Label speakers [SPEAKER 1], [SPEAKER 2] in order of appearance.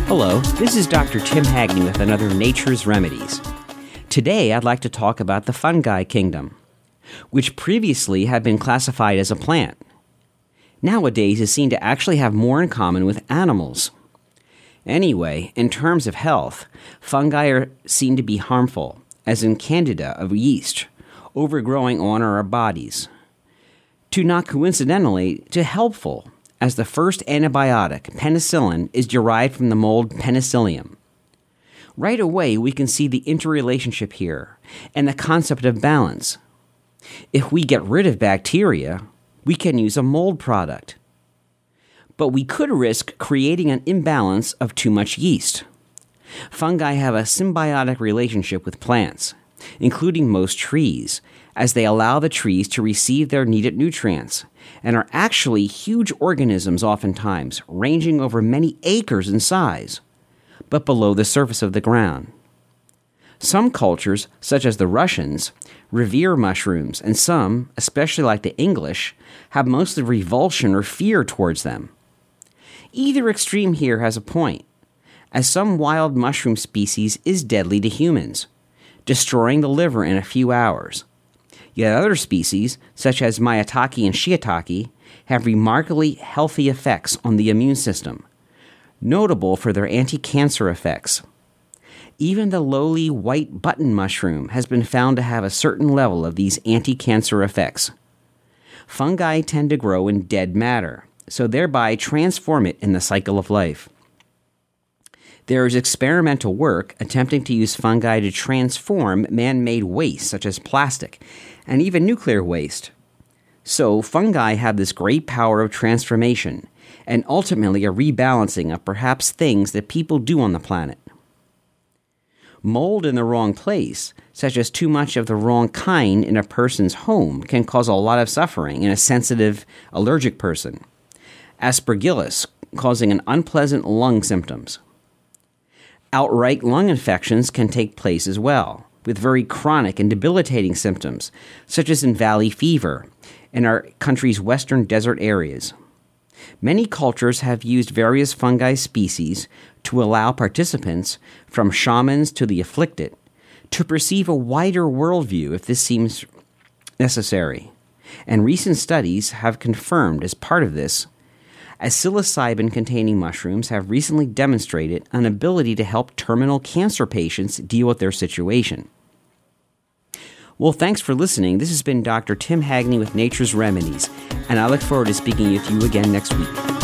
[SPEAKER 1] Hello, this is Dr. Tim Hagney with another Nature's Remedies. Today I'd like to talk about the fungi kingdom, which previously had been classified as a plant. Nowadays is seen to actually have more in common with animals. Anyway, in terms of health, fungi are seen to be harmful, as in Candida of yeast, overgrowing on our bodies, to not coincidentally to helpful, as the first antibiotic, penicillin, is derived from the mold Penicillium. Right away, we can see the interrelationship here and the concept of balance. If we get rid of bacteria, we can use a mold product. But we could risk creating an imbalance of too much yeast. Fungi have a symbiotic relationship with plants, including most trees, as they allow the trees to receive their needed nutrients, and are actually huge organisms oftentimes, ranging over many acres in size, but below the surface of the ground. Some cultures, such as the Russians, revere mushrooms, and some, especially like the English, have mostly revulsion or fear towards them. Either extreme here has a point, as some wild mushroom species is deadly to humans, destroying the liver in a few hours. Yet other species, such as Maitake and Shiitake, have remarkably healthy effects on the immune system, notable for their anti-cancer effects. Even the lowly white button mushroom has been found to have a certain level of these anti-cancer effects. Fungi tend to grow in dead matter, so thereby transform it in the cycle of life. There is experimental work attempting to use fungi to transform man-made waste such as plastic and even nuclear waste. So fungi have this great power of transformation and ultimately a rebalancing of perhaps things that people do on the planet. Mold in the wrong place, such as too much of the wrong kind in a person's home, can cause a lot of suffering in a sensitive, allergic person. Aspergillus, causing an unpleasant lung symptoms. Outright lung infections can take place as well, with very chronic and debilitating symptoms, such as in valley fever in our country's western desert areas. Many cultures have used various fungi species to allow participants, from shamans to the afflicted, to perceive a wider worldview if this seems necessary. And recent studies have confirmed as part of this, as psilocybin-containing mushrooms have recently demonstrated an ability to help terminal cancer patients deal with their situation. Well, thanks for listening. This has been Dr. Tim Hagney with Nature's Remedies, and I look forward to speaking with you again next week.